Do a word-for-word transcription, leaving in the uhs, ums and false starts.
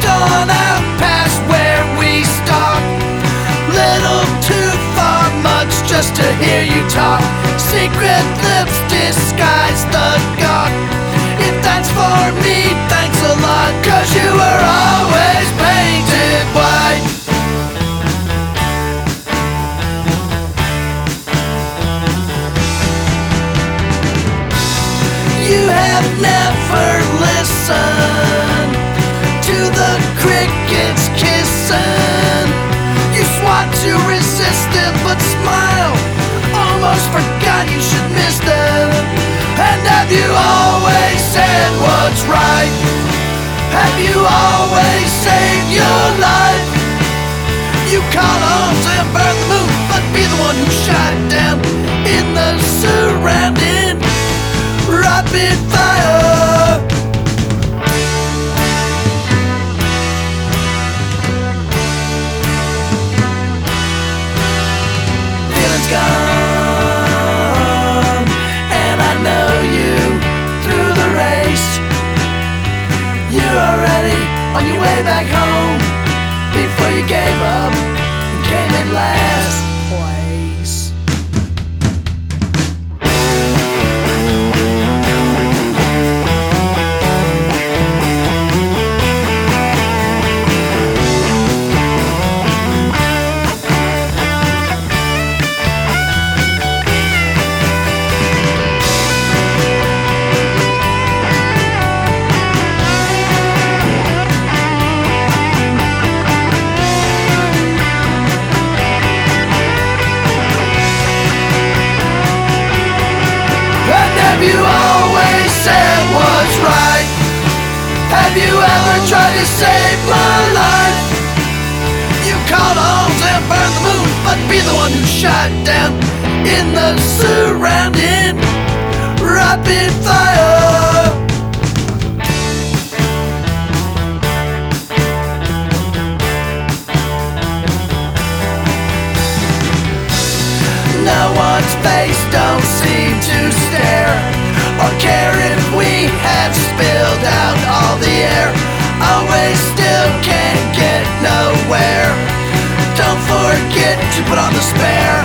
on out past where we stopped. Little too far, much just to hear you talk. Secret lips disguise the God. If that's for me, thanks a lot, 'cause you were always painted white. You have never listened to the crickets kissing. You swat to resist them, but smile. Almost forgot you should miss them. And have you always said what's right? Have you always saved your life? You call on and burn the moon, but be the one who shot it down in the surrounding rapid fire. Feeling's gone, and I know you through the race. You're already on your way back home before you gave up and came in last place. Have you always said what's right? Have you ever tried to save my life? You called arms and burned the moon, but be the one who shot down in the surrounding rapid fire. No one's face don't seem to stare or care if we have spilled out all the air. Always still can't get nowhere. Don't forget to put on the spare.